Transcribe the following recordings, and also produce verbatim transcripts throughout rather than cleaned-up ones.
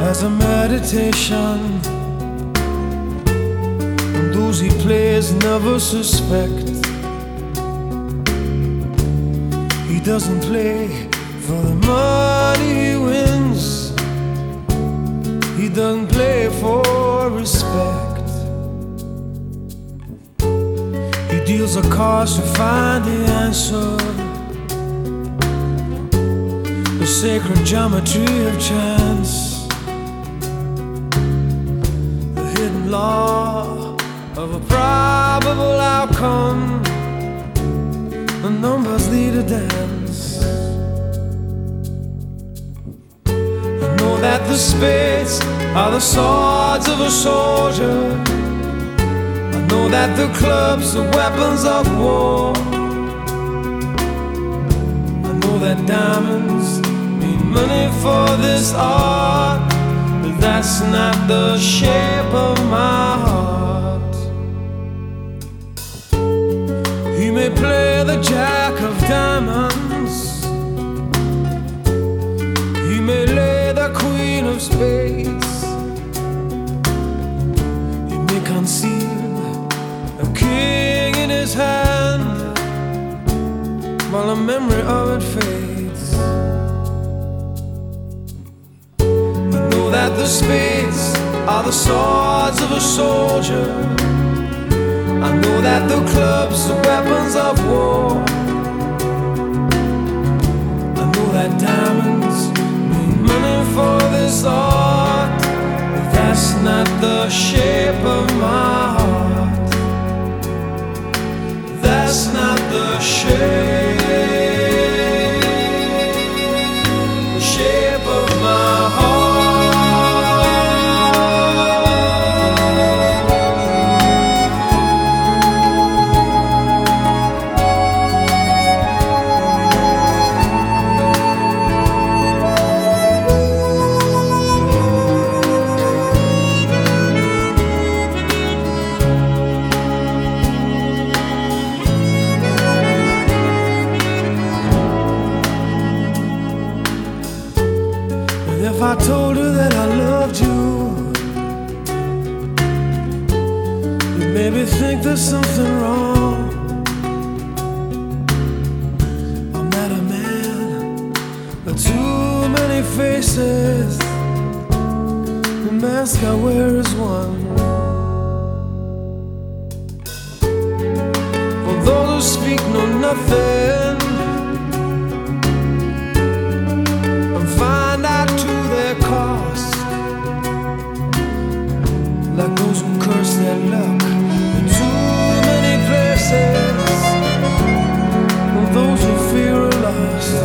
as a meditation, and those he plays never suspect. He doesn't play for the money he wins, he doesn't play for respect. He deals the cards to find the answer, the sacred geometry of chance, the hidden law of a probable outcome. The numbers lead a dance. I know that the spades are the swords of a soldier. I know that the clubs are weapons of war. I know that diamonds mean money for this art, but that's not the shape of my heart. He may play the jack of diamonds, he may lay the queen of spades, he may conceal a king in his hand while the memory of it fades. I know that the spades are the swords of a soldier. I know that the clubs are weapons of war. I know that diamonds mean money for this art, but that's not the shape of my heart. That's not the shape, the shape of my heart. If I told her that I loved you, you'd maybe think there's something wrong. I'm not a man with too many faces, the mask I wear is one. For those who speak know nothing and find out to their cost, like those who curse their luck in too many places, or those who fear are lost.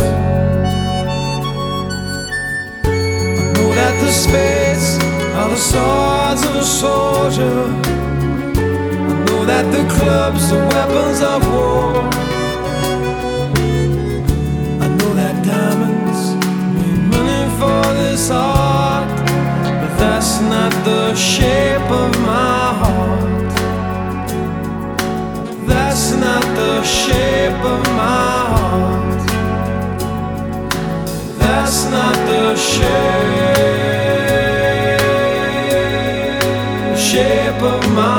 I know that the spades are the swords of a soldier. I know that the clubs are weapons of war. I know that diamonds mean money for this art, but that's not the shape of my heart. That's not the shape of my heart. That's not the shape, shape of my heart.